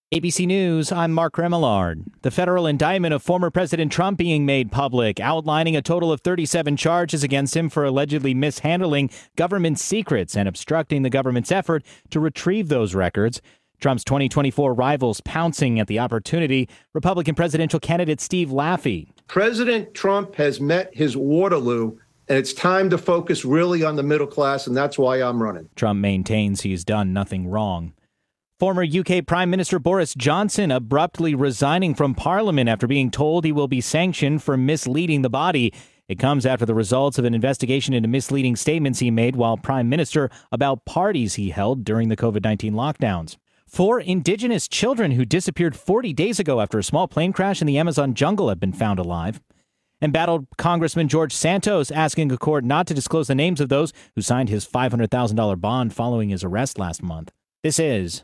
ABC News, I'm Mark Remillard. The federal indictment of former President Trump being made public, outlining a total of 37 charges against him for allegedly mishandling government secrets and obstructing the government's effort to retrieve those records. Trump's 2024 rivals pouncing at the opportunity. Republican presidential candidate Steve Laffey. President Trump has met his Waterloo, and it's time to focus really on the middle class, and that's why I'm running. Trump maintains he's done nothing wrong. Former UK Prime Minister Boris Johnson abruptly resigning from Parliament after being told he will be sanctioned for misleading the body. It comes after the results of an investigation into misleading statements he made while Prime Minister about parties he held during the COVID-19 lockdowns. 4 indigenous children who disappeared 40 days ago after a small plane crash in the Amazon jungle have been found alive. Embattled Congressman George Santos asking a court not to disclose the names of those who signed his $500,000 bond following his arrest last month. This is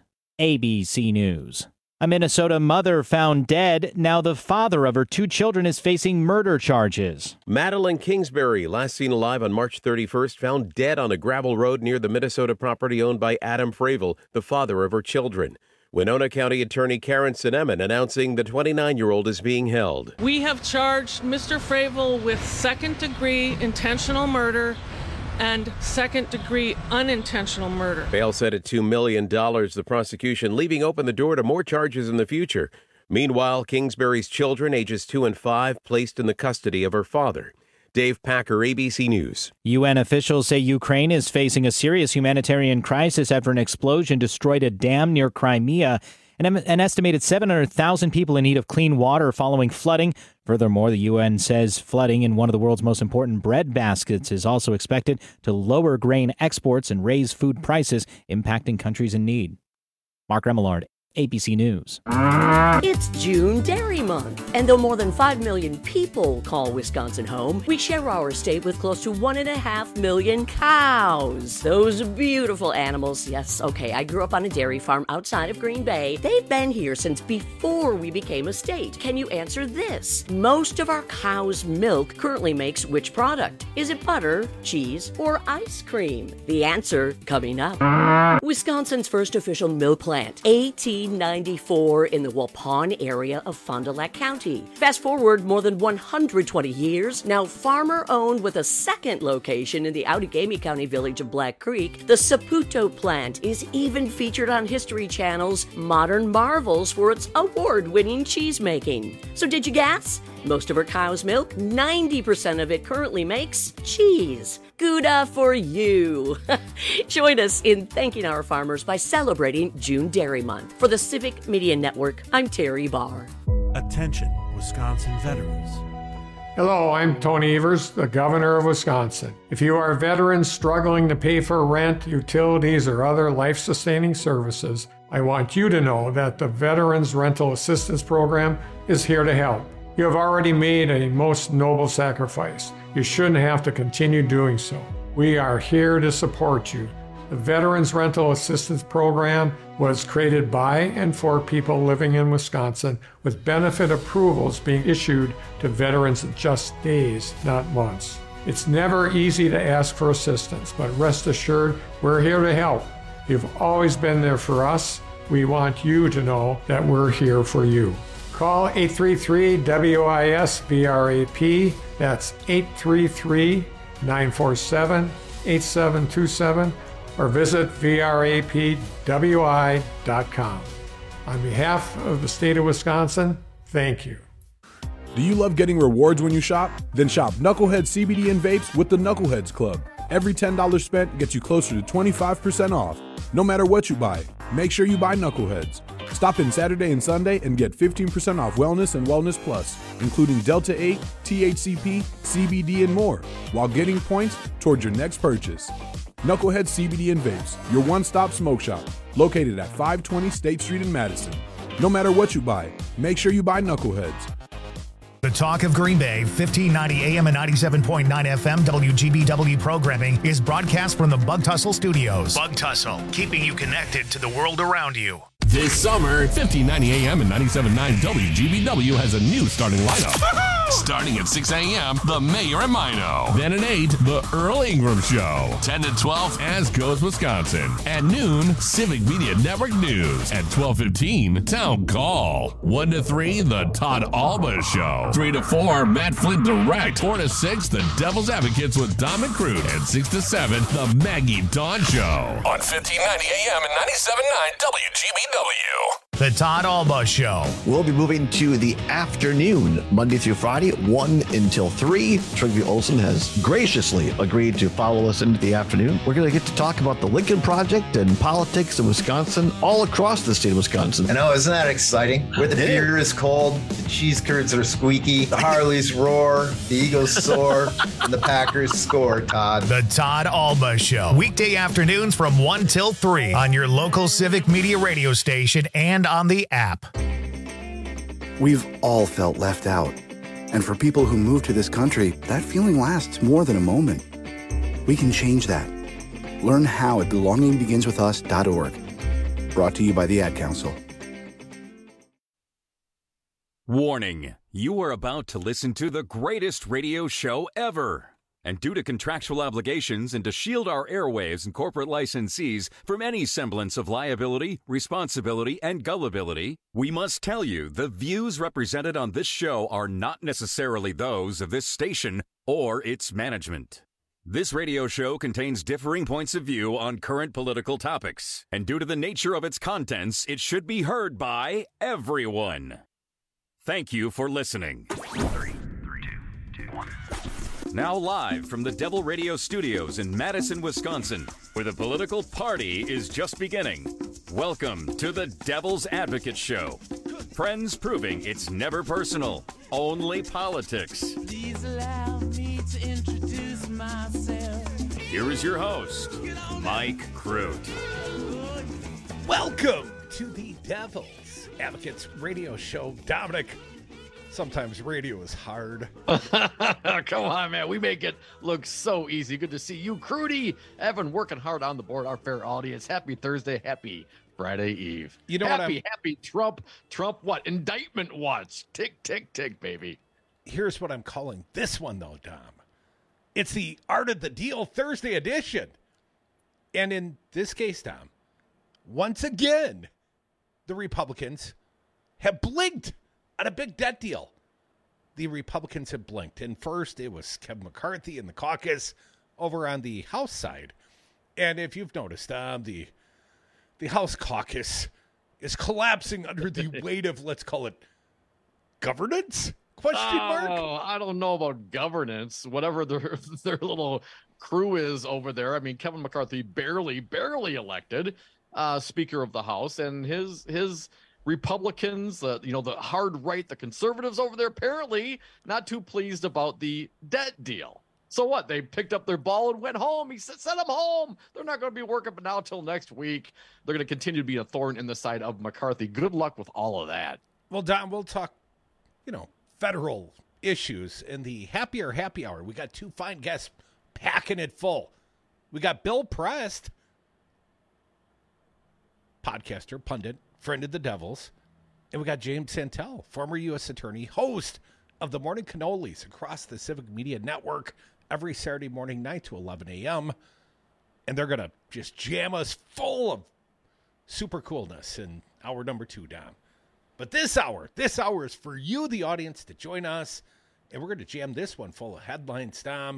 ABC News. A Minnesota mother found dead. Now the father of her 2 children is facing murder charges. Madeline Kingsbury, last seen alive on March 31st, found dead on a gravel road near the Minnesota property owned by Adam Fravel, the father of her children. Winona County Attorney Karen Sineman announcing the 29-year-old is being held. We have charged Mr. Fravel with second-degree intentional murder and second-degree unintentional murder. Bail set at $2 million, the prosecution leaving open the door to more charges in the future. Meanwhile, Kingsbury's children, ages 2 and 5, placed in the custody of her father. Dave Packer, ABC News. UN officials say Ukraine is facing a serious humanitarian crisis after an explosion destroyed a dam near Crimea. An estimated 700,000 people in need of clean water following flooding. Furthermore, the UN says flooding in one of the world's most important bread baskets is also expected to lower grain exports and raise food prices, impacting countries in need. Mark Remillard, ABC News. It's June Dairy Month, and though more than 5 million people call Wisconsin home, we share our state with close to 1.5 million cows. Those beautiful animals. Yes, okay, I grew up on a dairy farm outside of Green Bay. They've been here since before we became a state. Can you answer this? Most of our cows' milk currently makes which product? Is it butter, cheese, or ice cream? The answer coming up. Wisconsin's first official milk plant, 1894, in the Waupun area of Fond du Lac County. Fast forward more than 120 years, now farmer-owned with a second location in the Outagamie County village of Black Creek, the Saputo plant is even featured on History Channel's Modern Marvels for its award-winning cheese making. So did you guess? Most of our cow's milk, 90% of it currently makes cheese. Gouda for you. Join us in thanking our farmers by celebrating June Dairy Month. For the Civic Media Network, I'm Terry Barr. Attention, Wisconsin veterans. Hello, I'm Tony Evers, the governor of Wisconsin. If you are a veteran struggling to pay for rent, utilities, or other life-sustaining services, I want you to know that the Veterans Rental Assistance Program is here to help. You have already made a most noble sacrifice. You shouldn't have to continue doing so. We are here to support you. The Veterans Rental Assistance Program was created by and for people living in Wisconsin, with benefit approvals being issued to veterans in just days, not months. It's never easy to ask for assistance, but rest assured, we're here to help. You've always been there for us. We want you to know that we're here for you. Call 833-WIS-VRAP. That's 833-947-8727, or visit vrapwi.com. On behalf of the state of Wisconsin, thank you. Do you love getting rewards when you shop? Then shop Knucklehead CBD and vapes with the Knuckleheads Club. Every $10 spent gets you closer to 25% off. No matter what you buy, make sure you buy Knuckleheads. Stop in Saturday and Sunday and get 15% off Wellness and Wellness Plus, including Delta 8, THCP, CBD, and more, while getting points towards your next purchase. Knucklehead CBD and Vapes, your one-stop smoke shop, located at 520 State Street in Madison. No matter what you buy, make sure you buy Knuckleheads. The Talk of Green Bay, 1590 AM and 97.9 FM WGBW programming is broadcast from the Bug Tussle Studios. Bug Tussle, keeping you connected to the world around you. This summer, 1590 AM and 97.9 WGBW has a new starting lineup. Starting at 6 a.m., The Mayor and Mino. Then at 8, The Earl Ingram Show. 10 to 12, As Goes Wisconsin. At noon, Civic Media Network News. At 12:15, Town Call. 1 to 3, The Todd Alba Show. 3 to 4, Matt Flint Direct. 4 to 6, The Devil's Advocates with Dom and Crude. And 6 to 7, The Maggie Dawn Show. On 1590 AM and 97.9 WGBW. The Todd Alba Show. We'll be moving to the afternoon, Monday through Friday, 1 until 3. Trygve Olsen has graciously agreed to follow us into the afternoon. We're going to get to talk about the Lincoln Project and politics in Wisconsin, all across the state of Wisconsin. I know, isn't that exciting? Where the beer is cold, the cheese curds are squeaky, the Harleys roar, the Eagles soar, and the Packers score, Todd. The Todd Alba Show. Weekday afternoons from 1 till 3 on your local Civic Media radio station and on the app. We've all felt left out. And for people who move to this country, that feeling lasts more than a moment. We can change that. Learn how at belongingbeginswithus.org. Brought to you by the Ad Council. Warning, you are about to listen to the greatest radio show ever. And due to contractual obligations and to shield our airwaves and corporate licensees from any semblance of liability, responsibility, and gullibility, we must tell you the views represented on this show are not necessarily those of this station or its management. This radio show contains differing points of view on current political topics, and due to the nature of its contents, it should be heard by everyone. Thank you for listening. 3, 2, 1. Now live from the Devil Radio Studios in Madison, Wisconsin, where the political party is just beginning. Welcome to the Devil's Advocate Show. Friends proving it's never personal, only politics. Please allow me to introduce myself. Here is your host, Mike Crute. Welcome to the Devil's Advocates Radio Show. Dominic, sometimes radio is hard. Come on, man. We make it look so easy. Good to see you, Crudy. Evan, working hard on the board, our fair audience. Happy Thursday. Happy Friday Eve. You know happy Trump what? Indictment watch. Tick, tick, tick, baby. Here's what I'm calling this one, though, Dom. It's the Art of the Deal Thursday edition. And in this case, Dom, once again, the Republicans have blinked on a big debt deal. The Republicans have blinked. And first, it was Kevin McCarthy in the caucus over on the House side. And if you've noticed, the House caucus is collapsing under the weight of, let's call it, governance? Question mark? Oh, I don't know about governance. Whatever their little crew is over there. I mean, Kevin McCarthy barely elected Speaker of the House, and his Republicans, the hard right, the conservatives over there, apparently not too pleased about the debt deal. So what? They picked up their ball and went home. He said, send them home. They're not going to be working now till next week. They're going to continue to be a thorn in the side of McCarthy. Good luck with all of that. Well, Don, we'll talk, federal issues in the happy hour. We got two fine guests packing it full. We got Bill Prest, podcaster, pundit, friend of the Devils. And we got James Santel, former U.S. attorney, host of the Morning Cannolis across the Civic Media Network every Saturday morning, 9 to 11 a.m. And they're going to just jam us full of super coolness in hour number 2, Dom. But this hour is for you, the audience, to join us. And we're going to jam this one full of headlines, Dom.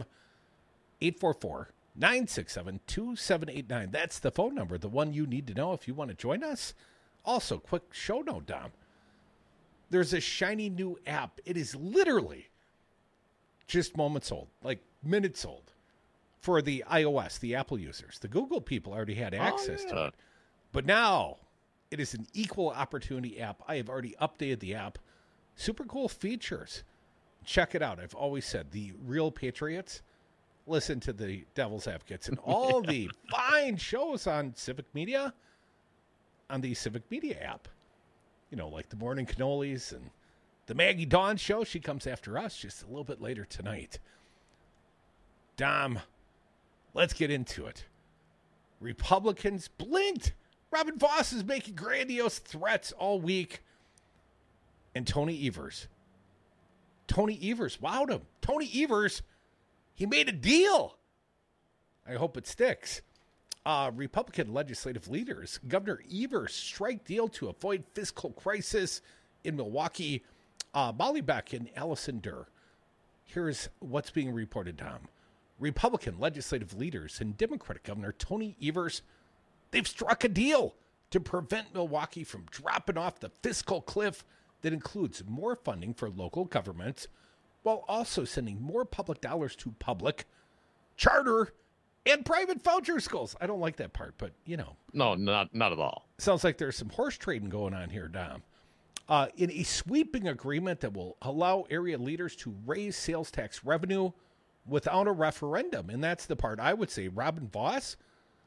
844-967-2789. That's the phone number, the one you need to know if you want to join us. Also, quick show note, Dom. There's a shiny new app. It is literally just moments old, like minutes old, for the iOS, the Apple users. The Google people already had access to it. But now it is an equal opportunity app. I have already updated the app. Super cool features. Check it out. I've always said the real patriots listen to the Devil's Advocates and all the fine shows on Civic Media, on the Civic Media app. Like the Morning Cannolis and the Maggie Dawn show. She comes after us just a little bit later tonight. Dom, let's get into it. Republicans blinked. Robin Vos is making grandiose threats all week. And Tony Evers Tony Evers wowed him. Tony Evers, he made a deal. I hope it sticks. Republican legislative leaders, Governor Evers' strike deal to avoid fiscal crisis in Milwaukee. Molly Beck and Allison Durr. Here's what's being reported, Tom. Republican legislative leaders and Democratic Governor Tony Evers, they've struck a deal to prevent Milwaukee from dropping off the fiscal cliff that includes more funding for local governments while also sending more public dollars to public, charter, and private voucher schools. I don't like that part, but, you know. No, not at all. Sounds like there's some horse trading going on here, Dom. In a sweeping agreement that will allow area leaders to raise sales tax revenue without a referendum. And that's the part I would say Robin Vos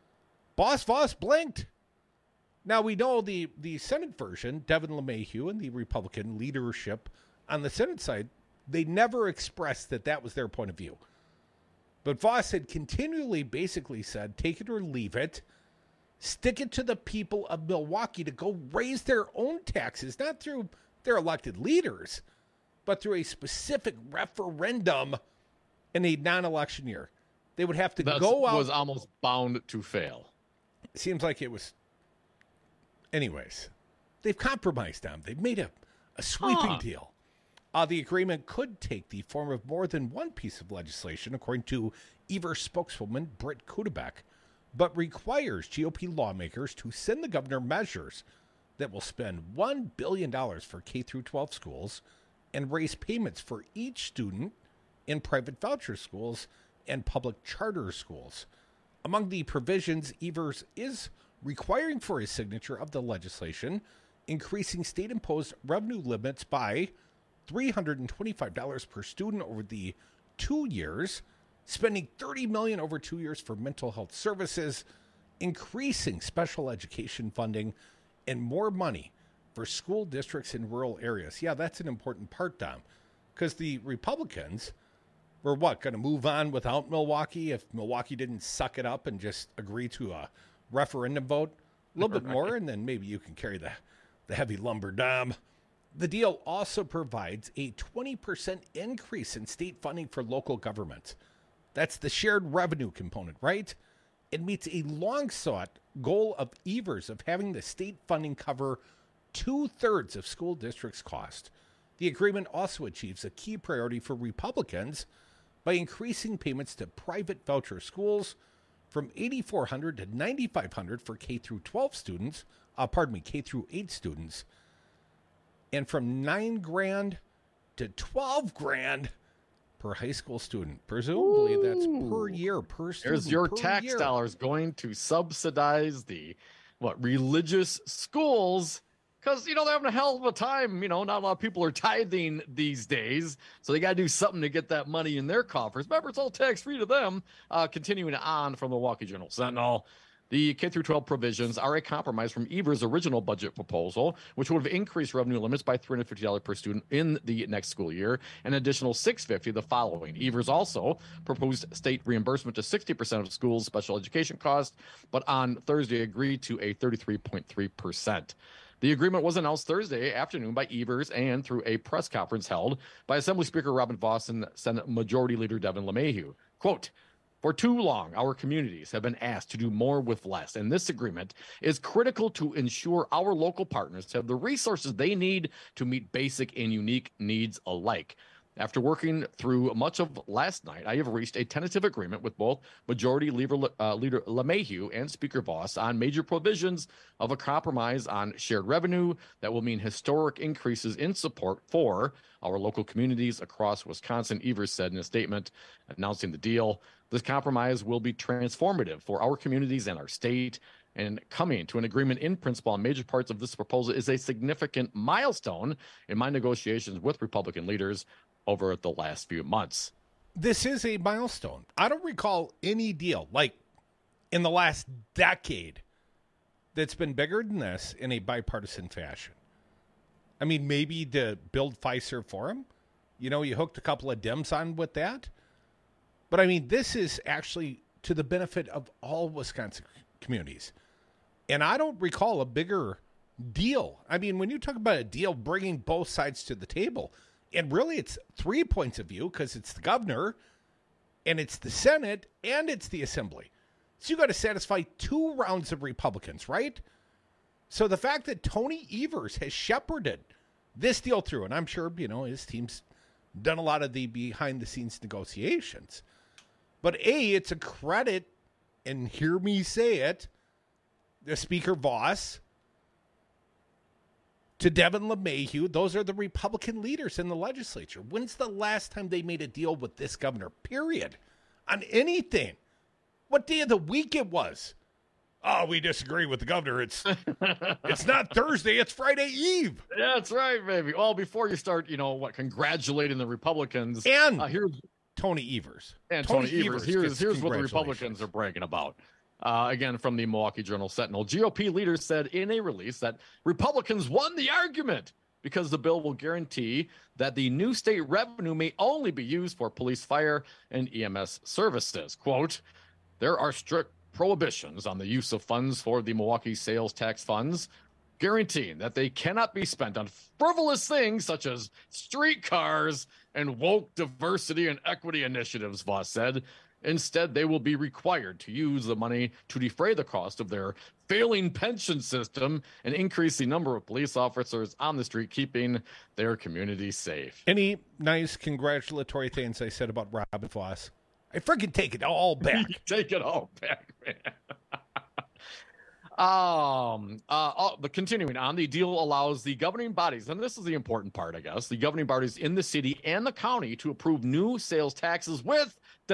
blinked. Now, we know the Senate version, Devin LeMahieu and the Republican leadership on the Senate side, they never expressed that was their point of view. But Vos had continually basically said, take it or leave it. Stick it to the people of Milwaukee to go raise their own taxes, not through their elected leaders, but through a specific referendum in a non-election year. They would have to go out. That was almost bound to fail. It seems like it was. Anyways, they've compromised them. They've made a sweeping deal. The agreement could take the form of more than one piece of legislation, according to Evers spokeswoman Britt Kudebeck, but requires GOP lawmakers to send the governor measures that will spend $1 billion for K-12 schools and raise payments for each student in private voucher schools and public charter schools. Among the provisions Evers is requiring for his signature of the legislation, increasing state-imposed revenue limits by $325 per student over the 2 years, spending $30 million over 2 years for mental health services, increasing special education funding, and more money for school districts in rural areas. Yeah, that's an important part, Dom, because the Republicans were going to move on without Milwaukee if Milwaukee didn't suck it up and just agree to a referendum vote? A little bit more, and then maybe you can carry the heavy lumber, Dom. The deal also provides a 20% increase in state funding for local governments. That's the shared revenue component, right? It meets a long-sought goal of Evers of having the state funding cover 2/3 of school districts' cost. The agreement also achieves a key priority for Republicans by increasing payments to private voucher schools from $8,400 to $9,500 for K-12 students, K-8 students, and from $9,000 to $12,000 per high school student. Presumably that's per year, per student. There's your tax dollars going to subsidize the religious schools, because they're having a hell of a time. Not a lot of people are tithing these days, so they got to do something to get that money in their coffers. Remember, it's all tax free to them. Continuing on from the Milwaukee Journal Sentinel. The K-12 provisions are a compromise from Evers' original budget proposal, which would have increased revenue limits by $350 per student in the next school year, and an additional $650 the following. Evers also proposed state reimbursement to 60% of schools' special education costs, but on Thursday agreed to a 33.3%. The agreement was announced Thursday afternoon by Evers and through a press conference held by Assembly Speaker Robin Vos and Senate Majority Leader Devin LeMahieu. Quote, "For too long, our communities have been asked to do more with less, and this agreement is critical to ensure our local partners have the resources they need to meet basic and unique needs alike. After working through much of last night, I have reached a tentative agreement with both Majority Leader LeMahieu and Speaker Vos on major provisions of a compromise on shared revenue that will mean historic increases in support for our local communities across Wisconsin," Evers said in a statement announcing the deal. "This compromise will be transformative for our communities and our state, and coming to an agreement in principle on major parts of this proposal is a significant milestone in my negotiations with Republican leaders over the last few months." This is a milestone. I don't recall any deal in the last decade that's been bigger than this in a bipartisan fashion. I mean, maybe to build Fiserv Forum, you hooked a couple of Dems on with that. But I mean, this is actually to the benefit of all Wisconsin communities. And I don't recall a bigger deal. I mean, when you talk about a deal bringing both sides to the table, And really, it's 3 points of view because it's the governor, and it's the Senate, and it's the Assembly. So you got to satisfy 2 rounds of Republicans, right? So the fact that Tony Evers has shepherded this deal through, and I'm sure, his team's done a lot of the behind-the-scenes negotiations. But A, it's a credit, and hear me say it, the Speaker Voss, to Devin LeMahieu. Those are the Republican leaders in the legislature. When's the last time they made a deal with this governor, period, on anything? What day of the week it was? Oh, we disagree with the governor. It's not Thursday, it's Friday Eve. Yeah, that's right, baby. Well, before you start, congratulating the Republicans. And here's Tony Evers. And Tony Evers. Here's what the Republicans are bragging about. Again, from the Milwaukee Journal-Sentinel, GOP leaders said in a release that Republicans won the argument because the bill will guarantee that the new state revenue may only be used for police, fire, and EMS services. Quote, there are strict prohibitions on the use of funds for the Milwaukee sales tax funds, guaranteeing that they cannot be spent on frivolous things such as streetcars and woke diversity and equity initiatives, Voss said. Instead, they will be required to use the money to defray the cost of their failing pension system and increase the number of police officers on the street, keeping their community safe. Any nice congratulatory things I said about Robin Voss? I freaking take it all back. Take it all back, man. But continuing on, the deal allows the governing bodies, and this is the important part, I guess, the governing bodies in the city and the county to approve new sales taxes with a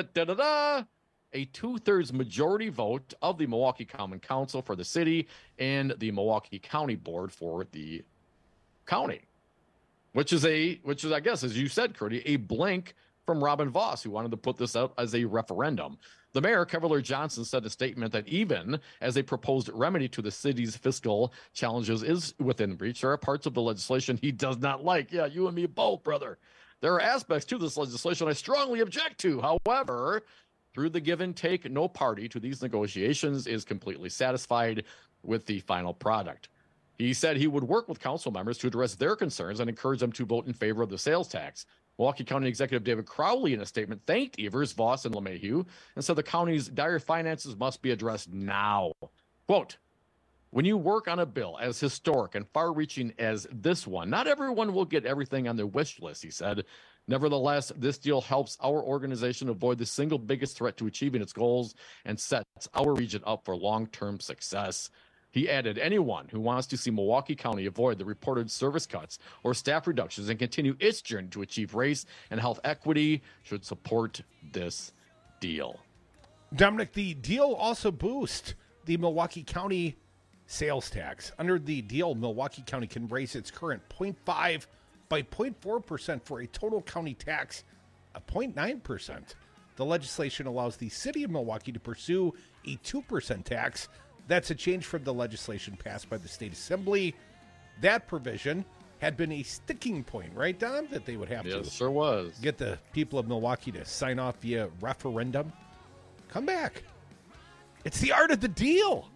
2/3 majority vote of the Milwaukee Common Council for the city and the Milwaukee County Board for the county, which is, I guess, as you said, Curdy, a blank from Robin Voss, who wanted to put this out as a referendum. The mayor, Kevlar Johnson, said in a statement that even as a proposed remedy to the city's fiscal challenges is within reach, there are parts of the legislation he does not like. Yeah, you and me both, brother. There are aspects to this legislation I strongly object to. However, through the give and take, no party to these negotiations is completely satisfied with the final product. He said he would work with council members to address their concerns and encourage them to vote in favor of the sales tax. Milwaukee County Executive David Crowley, in a statement, thanked Evers, Voss, and LeMahieu and said the county's dire finances must be addressed now. Quote, when you work on a bill as historic and far-reaching as this one, not everyone will get everything on their wish list, he said. Nevertheless, this deal helps our organization avoid the single biggest threat to achieving its goals and sets our region up for long-term success. He added, anyone who wants to see Milwaukee County avoid the reported service cuts or staff reductions and continue its journey to achieve race and health equity should support this deal. Dominic, the deal also boosts the Milwaukee County sales tax. Under the deal, Milwaukee County can raise its current 0.5 by 0.4% for a total county tax of 0.9%. The legislation allows the city of Milwaukee to pursue a 2% tax. That's a change from the legislation passed by the state assembly. That provision had been a sticking point, right, Dom? That they would have to sure was. Get the people of Milwaukee to sign off via referendum. Come back. It's the art of the deal.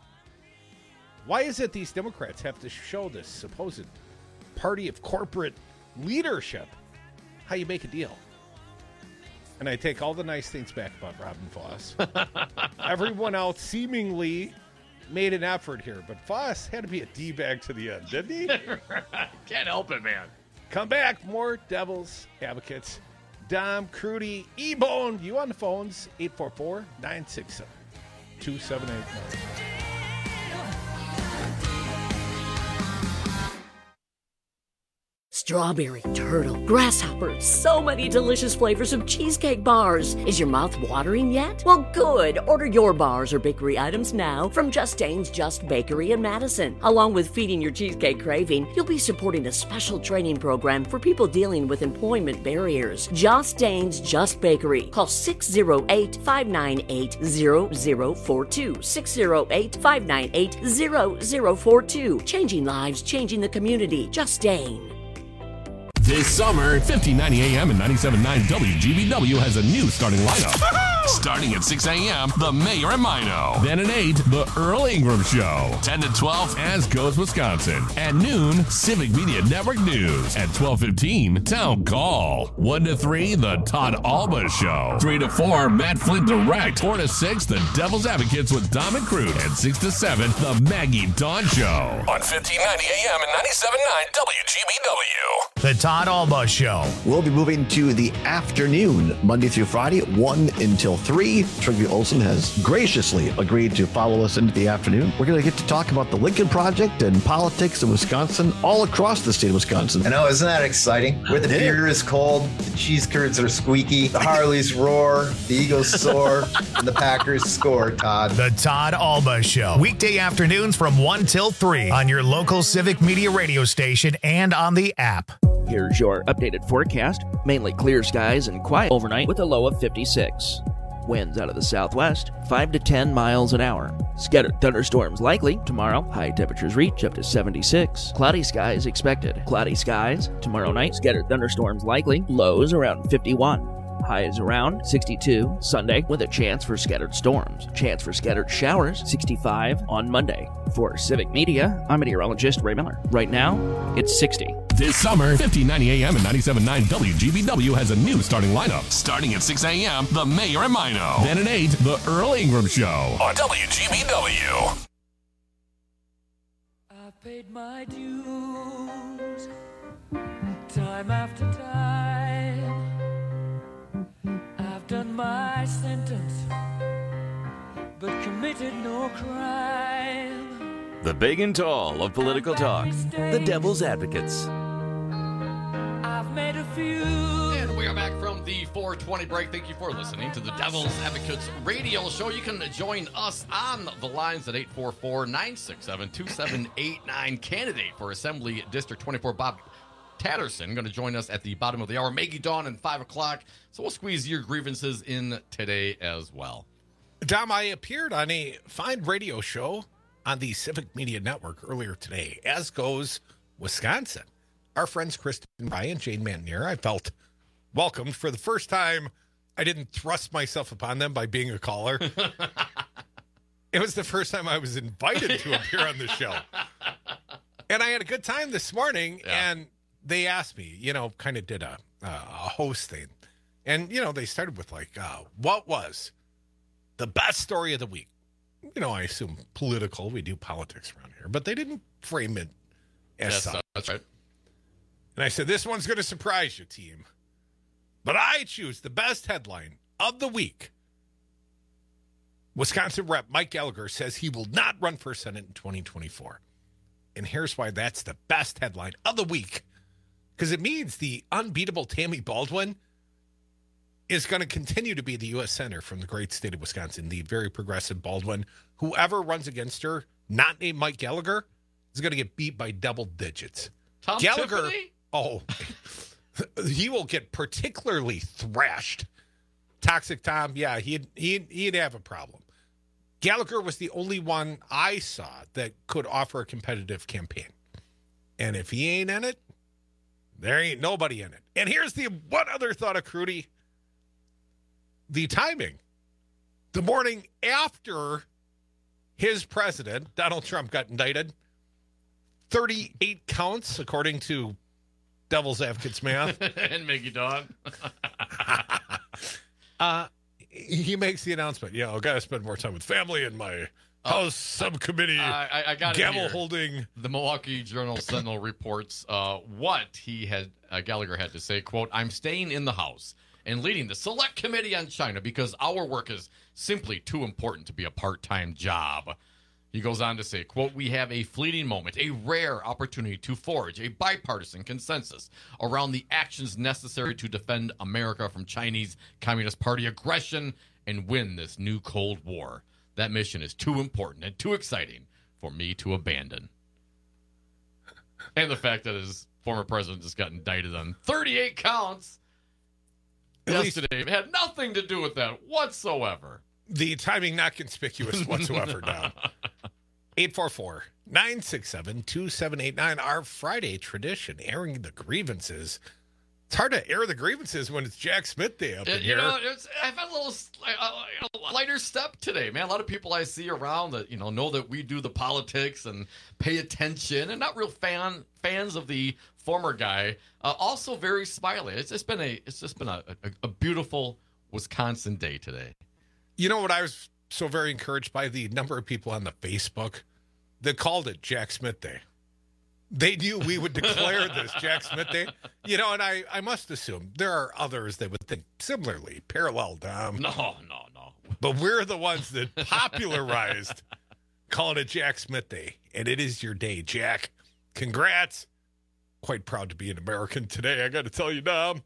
Why is it these Democrats have to show this supposed party of corporate leadership how you make a deal? And I take all the nice things back about Robin Voss. Everyone else seemingly made an effort here, but Voss had to be a D-bag to the end, didn't he? Can't help it, man. Come back, more Devils Advocates. Dom, Crudy, E-Bone, you on the phones, 844-967-2789. Strawberry, turtle, grasshopper, so many delicious flavors of cheesecake bars. Is your mouth watering yet? Well, good. Order your bars or bakery items now from Just Dane's Just Bakery in Madison. Along with feeding your cheesecake craving, you'll be supporting a special training program for people dealing with employment barriers. Just Dane's Just Bakery. Call 608-598-0042. 608-598-0042. Changing lives, changing the community. Just Dane. This summer, 1590 AM and 97.9 WGBW has a new starting lineup. Starting at 6 a.m., The Mayor and Mino. Then at 8, The Earl Ingram Show. 10 to 12, As Goes Wisconsin. At noon, Civic Media Network News. At 12:15, Town Call. 1 to 3, The Todd Alba Show. 3 to 4, Matt Flint Direct. 4 to 6, The Devil's Advocates with Dom and Crude. And 6 to 7, The Maggie Dawn Show. On 1590 AM and 97.9 WGBW. The Todd Alba Show. We'll be moving to the afternoon, Monday through Friday, 1 until 3. Trygve Olsen has graciously agreed to follow us into the afternoon. We're going to get to talk about the Lincoln Project and politics in Wisconsin, all across the state of Wisconsin. I know, isn't that exciting? Where the beer is cold, the cheese curds are squeaky, the Harleys roar, the Eagles soar, and the Packers score, Todd. The Todd Alba Show. Weekday afternoons from 1 till 3 on your local Civic Media radio station and on the app. Here's your updated forecast. Mainly clear skies and quiet overnight with a low of 56. Winds out of the southwest, 5 to 10 miles an hour. Scattered thunderstorms likely tomorrow. High temperatures reach up to 76. Cloudy skies expected. Cloudy skies tomorrow night. Scattered thunderstorms likely. Lows around 51. Highs around 62 Sunday with a chance for scattered storms. Chance for scattered showers 65 on Monday. For Civic Media, I'm meteorologist Ray Miller. Right now, it's 60. This summer, 1590 AM and 97.9 WGBW has a new starting lineup. Starting at 6 a.m., The Mayor and Mino. Then at 8, The Earl Ingram Show. On WGBW. I've paid my dues time after time. I've done my sentence, but committed no crime. The big and tall of political talk. The Devil's Advocates. I've made a few. And we are back from the 420 break. Thank you for listening to the Devil's Advocates radio show. You can join us on the lines at 844-967-2789. Candidate for Assembly District 24, Bob Tatterson, going to join us at the bottom of the hour. Maggie Dawn and 5 o'clock. So we'll squeeze your grievances in today as well. Dom, I appeared on a fine radio show on the Civic Media Network earlier today, As Goes Wisconsin. Our friends Kristen Ryan, Jane Mantenier, I felt welcomed. For the first time, I didn't thrust myself upon them by being a caller. It was the first time I was invited to appear on the show. And I had a good time this morning, and they asked me, kind of did a host thing. And, they started with what was the best story of the week? I assume political. We do politics around here. But they didn't frame it as such. That's right. And I said, this one's going to surprise you, team. But I choose the best headline of the week. Wisconsin Rep Mike Gallagher says he will not run for Senate in 2024. And here's why that's the best headline of the week. Because it means the unbeatable Tammy Baldwin is going to continue to be the U.S. Senator from the great state of Wisconsin, the very progressive Baldwin. Whoever runs against her, not named Mike Gallagher, is going to get beat by double digits. Tom Gallagher, Tiffany? Oh, he will get particularly thrashed. Toxic Tom, yeah, he'd have a problem. Gallagher was the only one I saw that could offer a competitive campaign. And if he ain't in it, there ain't nobody in it. And here's the one other thought of Crudy. The timing. The morning after his president, Donald Trump, got indicted, 38 counts, according to Devil's Advocates math. And Maggie Dawn. He makes the announcement, I've got to spend more time with family and my House subcommittee I got gavel holding. The Milwaukee Journal-Sentinel reports what Gallagher had to say. Quote, I'm staying in the House and leading the Select Committee on China because our work is simply too important to be a part-time job. He goes on to say, quote, we have a fleeting moment, a rare opportunity to forge a bipartisan consensus around the actions necessary to defend America from Chinese Communist Party aggression and win this new Cold War. That mission is too important and too exciting for me to abandon. And the fact that his former president just got indicted on 38 counts yesterday had nothing to do with that whatsoever. The timing not conspicuous whatsoever, Don. 844-967-2789, our Friday tradition, airing the grievances It's hard to air the grievances when it's Jack Smith Day up in here. I've had a little lighter step today, man. A lot of people I see around that know that we do the politics and pay attention, and not real fans of the former guy. Also very smiley. It's just been a beautiful Wisconsin day today. You know what I was so very encouraged by? The number of people on the Facebook that called it Jack Smith Day. They knew we would declare this Jack Smith Day. And I must assume there are others that would think similarly, parallel, Dom. No. But we're the ones that popularized calling it Jack Smith Day. And it is your day, Jack. Congrats. Quite proud to be an American today, I got to tell you, Dom.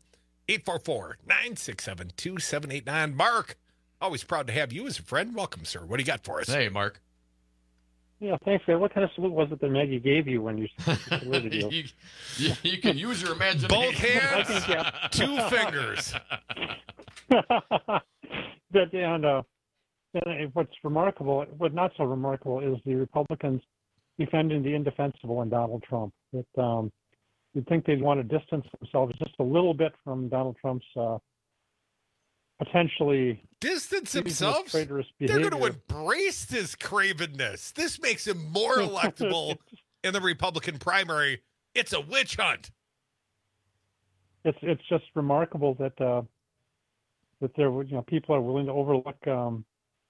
844-967-2789. Mark, always proud to have you as a friend. Welcome, sir. What do you got for us? Hey, Mark. Yeah, thanks, man. What kind of salute was it that Maggie gave you when you saluted you? You can use your imagination. Both hands, 2 fingers. And what's remarkable, what not so remarkable, is the Republicans defending the indefensible in Donald Trump. You'd think they'd want to distance themselves just a little bit from Donald Trump's potentially distance themselves. Traitorous behavior. They're going to embrace this cravenness. This makes him more electable in the Republican primary. It's a witch hunt. It's just remarkable that there people are willing to overlook. On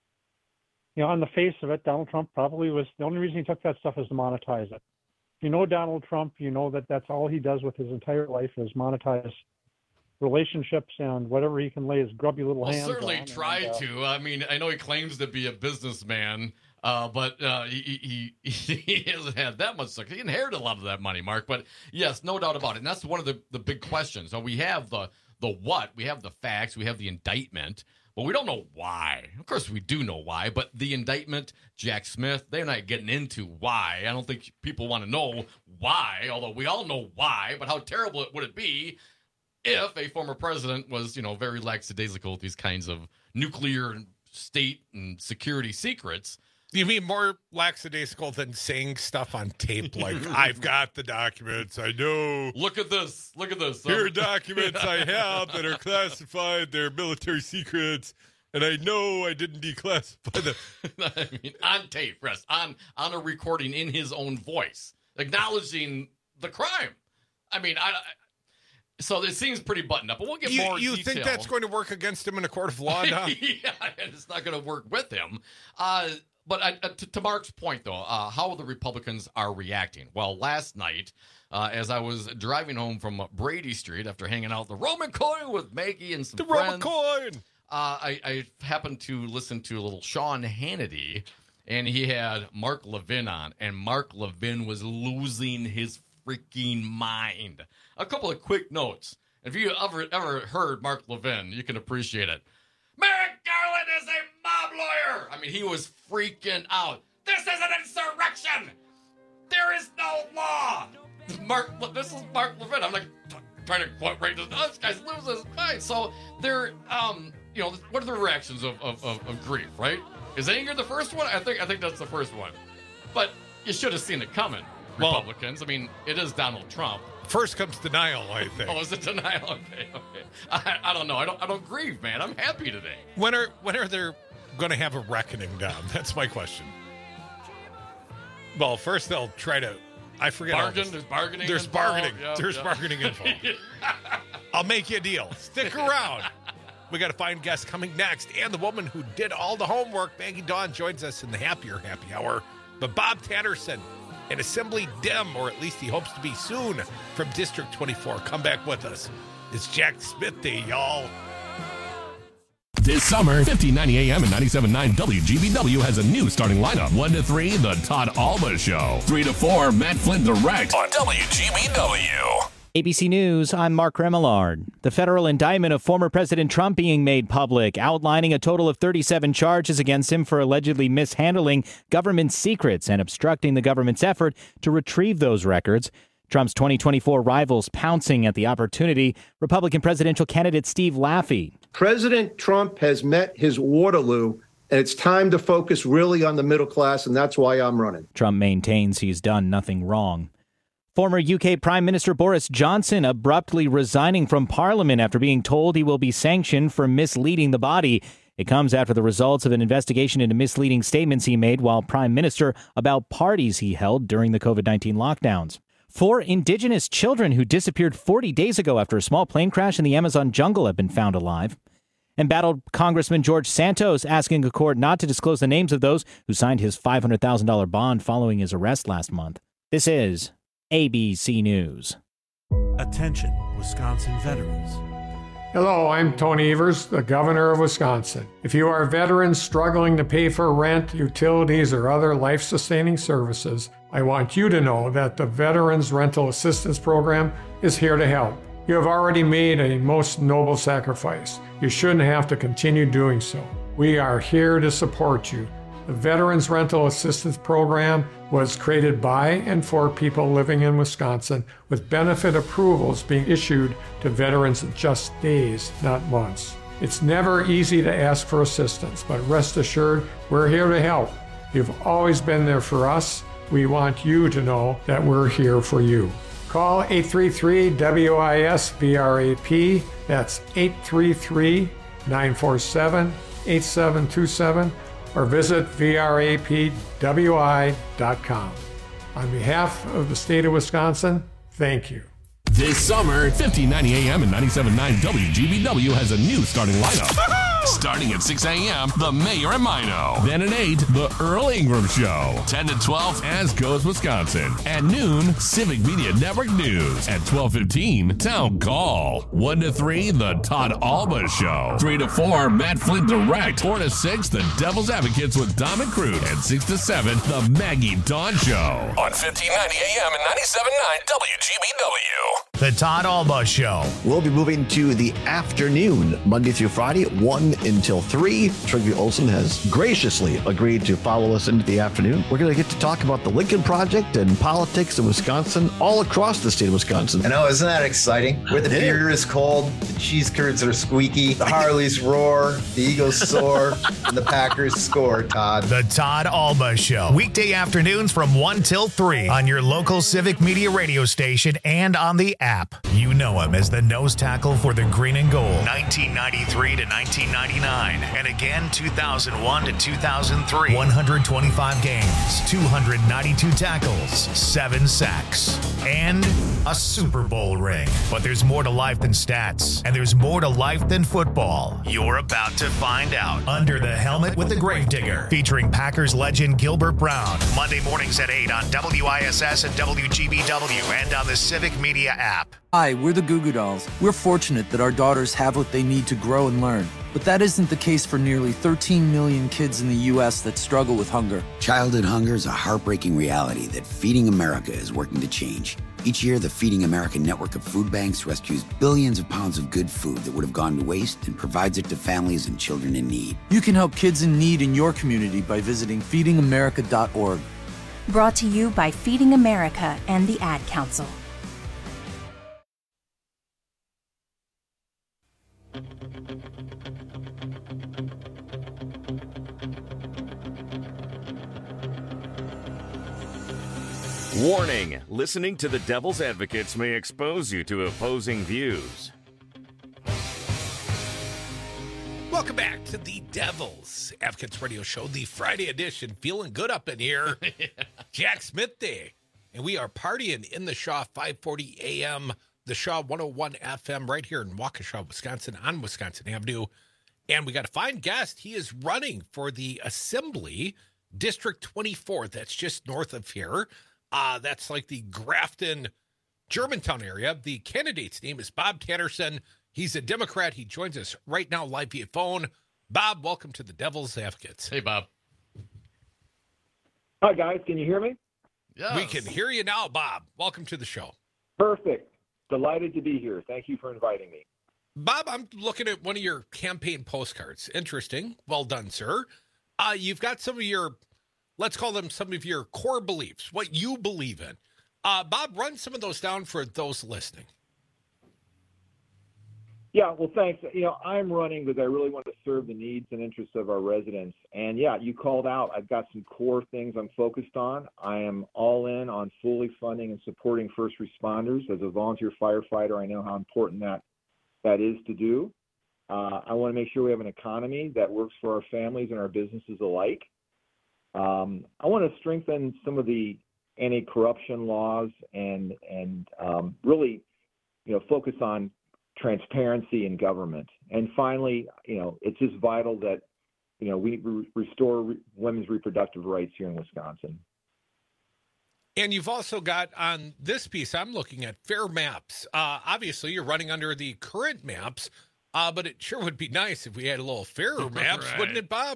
the face of it, Donald Trump probably was the only reason he took that stuff is to monetize it. If you know Donald Trump, you know that that's all he does with his entire life is monetize relationships and whatever he can lay his grubby little hands on. Certainly try to. I mean, I know he claims to be a businessman, but he hasn't had that much success. He inherited a lot of that money, Mark. But yes, no doubt about it. And that's one of the big questions. So we have the what, we have the facts, we have the indictment, but we don't know why. Of course, we do know why, but the indictment, Jack Smith, they're not getting into why. I don't think people want to know why, although we all know why, but how terrible would it be if a former president was, very lackadaisical with these kinds of nuclear state and security secrets. You mean more lackadaisical than saying stuff on tape like, I've got the documents, I know. Look at this. Here are documents I have that are classified, they're military secrets, and I know I didn't declassify them. I mean, on tape, Russ, on a recording in his own voice, acknowledging the crime. I mean, so it seems pretty buttoned up, but we'll get more detail. You think that's going to work against him in a court of law now? Yeah, and it's not going to work with him. But to Mark's point, though, how the Republicans are reacting. Well, last night, as I was driving home from Brady Street after hanging out the Roman Coin with Maggie and some friends. The Roman Coin! I happened to listen to a little Sean Hannity, and he had Mark Levin on, and Mark Levin was losing his freaking mind. A couple of quick notes. If you ever heard Mark Levin, you can appreciate it. Merrick Garland is a mob lawyer. I mean, he was freaking out. This is an insurrection. There is no law. This is Mark Levin. I'm like trying to quote right this. This guy's losing his mind. So they're, what are the reactions of grief? Right? Is anger the first one? I think that's the first one. But you should have seen it coming, Republicans. I mean, it is Donald Trump. First comes denial, I think. Oh, is it denial? Okay. I don't know. I don't grieve, man. I'm happy today. When are they going to have a reckoning down? That's my question. Well, first they'll try to. I forget. There's bargaining. There's bargaining. There's bargaining info. I'll make you a deal. Stick around. We got a fine guest coming next, and the woman who did all the homework, Maggie Dawn, joins us in the happier happy hour. But Bob Tatterson, an Assembly Dem, or at least he hopes to be soon, from District 24. Come back with us. It's Jack Smith Day, y'all. This summer, 1590 AM and 97.9 WGBW has a new starting lineup. 1 to 3, The Todd Alba Show. 3 to 4, Matt Flynn Direct on WGBW. ABC News, I'm Mark Remillard. The federal indictment of former President Trump being made public, outlining a total of 37 charges against him for allegedly mishandling government secrets and obstructing the government's effort to retrieve those records. Trump's 2024 rivals pouncing at the opportunity. Republican presidential candidate Steve Laffey. President Trump has met his Waterloo, and it's time to focus really on the middle class, and that's why I'm running. Trump maintains he's done nothing wrong. Former UK Prime Minister Boris Johnson abruptly resigning from Parliament after being told he will be sanctioned for misleading the body. It comes after the results of an investigation into misleading statements he made while Prime Minister about parties he held during the COVID-19 lockdowns. 4 indigenous children who disappeared 40 days ago after a small plane crash in the Amazon jungle have been found alive. Embattled Congressman George Santos asking a court not to disclose the names of those who signed his $500,000 bond following his arrest last month. This is ABC News. Attention, Wisconsin veterans. Hello, I'm Tony Evers, the governor of Wisconsin. If you are veterans struggling to pay for rent, utilities, or other life-sustaining services, I want you to know that the Veterans Rental Assistance Program is here to help. You have already made a most noble sacrifice. You shouldn't have to continue doing so. We are here to support you. The Veterans Rental Assistance Program was created by and for people living in Wisconsin, with benefit approvals being issued to veterans in just days, not months. It's never easy to ask for assistance, but rest assured, we're here to help. You've always been there for us. We want you to know that we're here for you. Call 833-WIS-VRAP. That's 833-947-8727. or visit vrapwi.com. On behalf of the state of Wisconsin, thank you. This summer, 1590 AM and 97.9 WGBW has a new starting lineup. Starting at 6 a.m., The Mayor and Mino. Then at 8, The Earl Ingram Show. 10 to 12, As Goes Wisconsin. At noon, Civic Media Network News. At 12:15, Town Call. 1 to 3, The Todd Alba Show. 3 to 4, Matt Flint Direct. 4 to 6, The Devil's Advocates with Dom and Cruz. And 6 to 7, The Maggie Dawn Show. On 1590 AM and 97.9 WGBW. The Todd Alba Show. We'll be moving to the afternoon, Monday through Friday, 1 until 3. Trygve Olsen has graciously agreed to follow us into the afternoon. We're going to get to talk about the Lincoln Project and politics in Wisconsin, all across the state of Wisconsin. I know, isn't that exciting? Where the beer is cold, the cheese curds are squeaky, the Harleys roar, the Eagles soar, and the Packers score, Todd. The Todd Alba Show. Weekday afternoons from 1 till 3 on your local Civic Media radio station and on the app. You know him as the nose tackle for the Green and Gold. 1993 to 1999. And again, 2001 to 2003. 125 games, 292 tackles, 7 sacks, and a Super Bowl ring. But there's more to life than stats, and there's more to life than football. You're about to find out. Under the Helmet with the Gravedigger, featuring Packers legend Gilbert Brown. Monday mornings at 8 on WISS and WGBW and on the Civic Media app. Hi, we're the Goo Goo Dolls. We're fortunate that our daughters have what they need to grow and learn. But that isn't the case for nearly 13 million kids in the U.S. that struggle with hunger. Childhood hunger is a heartbreaking reality that Feeding America is working to change. Each year, the Feeding America network of food banks rescues billions of pounds of good food that would have gone to waste and provides it to families and children in need. You can help kids in need in your community by visiting feedingamerica.org. Brought to you by Feeding America and the Ad Council. Warning, listening to the Devil's Advocates may expose you to opposing views. Welcome back to the Devil's Advocates Radio Show, the Friday edition. Feeling good up in here. Jack Smith Day. And we are partying in the Shaw, 540 AM, the Shaw 101 FM right here in Waukesha, Wisconsin, on Wisconsin Avenue. And we got a fine guest. He is running for the Assembly, District 24. That's just north of here. That's like the Grafton, Germantown area. The candidate's name is Bob Tatterson. He's a Democrat. He joins us right now live via phone. Bob, welcome to the Devil's Advocates. Hey, Bob. Hi, guys. Can you hear me? Yes. We can hear you now, Bob. Welcome to the show. Perfect. Delighted to be here. Thank you for inviting me. Bob, I'm looking at one of your campaign postcards. Interesting. Well done, sir. You've got some of your, let's call them some of your core beliefs, what you believe in. Bob, run some of those down for those listening. Yeah, well, thanks. I'm running because I really want to serve the needs and interests of our residents. And yeah, you called out. I've got some core things I'm focused on. I am all in on fully funding and supporting first responders. As a volunteer firefighter, I know how important that is to do. I want to make sure we have an economy that works for our families and our businesses alike. I want to strengthen some of the anti-corruption laws and really, focus on transparency in government. And finally, it's just vital that, we restore women's reproductive rights here in Wisconsin. And you've also got on this piece, I'm looking at fair maps. Obviously, you're running under the current maps, but it sure would be nice if we had a little fairer maps, Right. wouldn't it, Bob?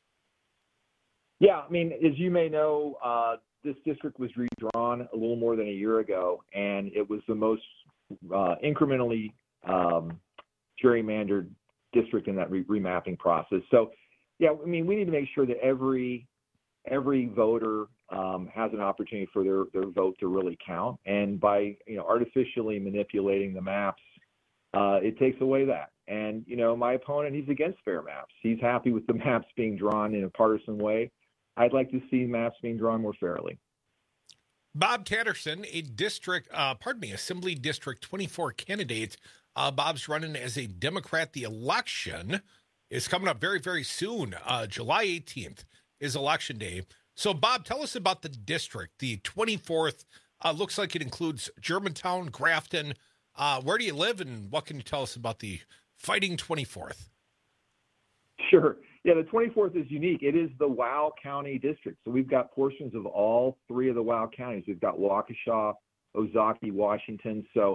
Yeah, I mean, as you may know, this district was redrawn a little more than a year ago, and it was the most incrementally gerrymandered district in that remapping process. So, yeah, I mean, we need to make sure that every voter has an opportunity for their vote to really count. And by artificially manipulating the maps, it takes away that. And my opponent, he's against fair maps. He's happy with the maps being drawn in a partisan way. I'd like to see maps being drawn more fairly. Bob Tatterson, Assembly District 24 candidate. Bob's running as a Democrat. The election is coming up very, very soon. July 18th is election day. So, Bob, tell us about the district, the 24th. Looks like it includes Germantown, Grafton. Where do you live, and what can you tell us about the Fighting 24th? Sure. Yeah, the 24th is unique. It is the Wow County district. So we've got portions of all three of the Wow counties. We've got Waukesha, Ozaukee, Washington. So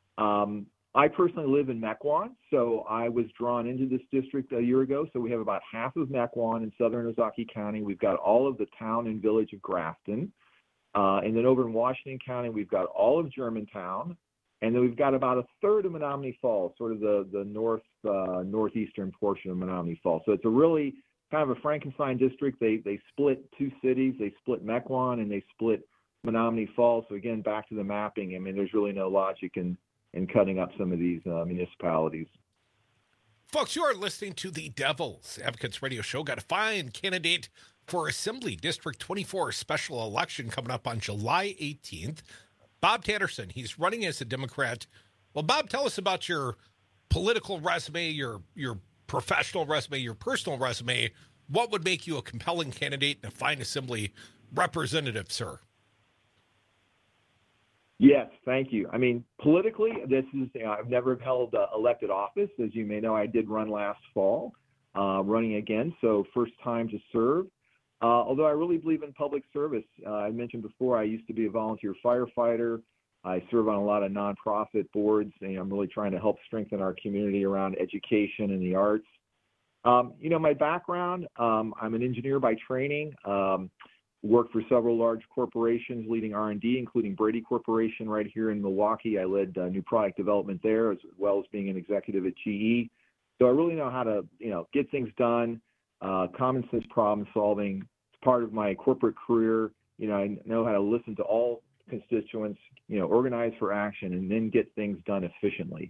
I personally live in Mequon. So I was drawn into this district a year ago. So we have about half of Mequon in southern Ozaukee County. We've got all of the town and village of Grafton. And then over in Washington County, we've got all of Germantown. And then we've got about a third of Menominee Falls, sort of the northeastern portion of Menominee Falls. So it's a really kind of a Frankenstein district. They split two cities. They split Mequon and they split Menominee Falls. So again, back to the mapping. I mean, there's really no logic in cutting up some of these municipalities. Folks, you are listening to the Devil's Advocates Radio Show. Got a fine candidate for Assembly District 24 special election coming up on July 18th. Bob Tatterson, he's running as a Democrat. Well, Bob, tell us about your political resume, your professional resume, your personal resume. What would make you a compelling candidate and a fine Assembly representative, sir? Yes, thank you. I mean, politically, I've never held elected office. As you may know, I did run last fall, running again, so first time to serve. Although I really believe in public service. I mentioned before, I used to be a volunteer firefighter. I serve on a lot of nonprofit boards, and I'm really trying to help strengthen our community around education and the arts. My background, I'm an engineer by training. Worked for several large corporations leading R&D, including Brady Corporation right here in Milwaukee. I led new product development there, as well as being an executive at GE. So I really know how to, get things done. Common sense problem solving. It's part of my corporate career. I know how to listen to all constituents, organize for action, and then get things done efficiently.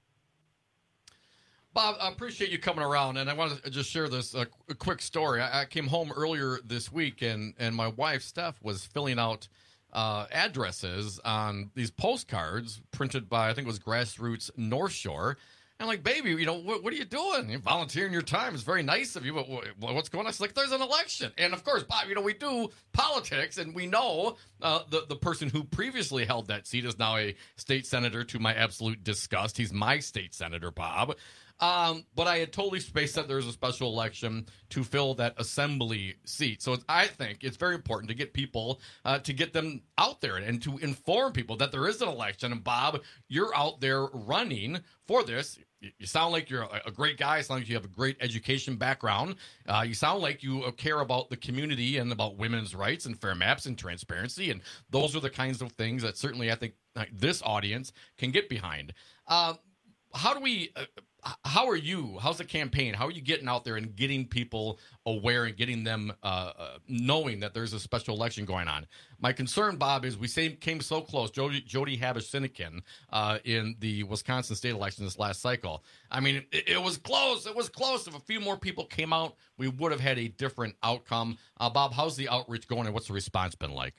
Bob, I appreciate you coming around, and I want to just share this a quick story. I came home earlier this week, and my wife, Steph, was filling out addresses on these postcards printed by, I think it was Grassroots North Shore. I'm like, baby, what are you doing? You're volunteering your time. It's very nice of you, but what's going on? It's like, there's an election. And, of course, Bob, we do politics, and we know the person who previously held that seat is now a state senator to my absolute disgust. He's my state senator, Bob. But I had totally spaced that there's a special election to fill that assembly seat. So I think it's very important to get people, to get them out there and to inform people that there is an election. And Bob, you're out there running for this. You sound like you're a great guy. You sound like you have a great education background. You sound like you care about the community and about women's rights and fair maps and transparency. And those are the kinds of things that certainly I think this audience can get behind. How do we how are you? How's the campaign? How are you getting out there and getting people aware and getting them knowing that there's a special election going on? My concern, Bob, is we came so close. Jody Habush-Sinekin in the Wisconsin state election this last cycle. I mean, it was close. It was close. If a few more people came out, we would have had a different outcome. Bob, how's the outreach going, and what's the response been like?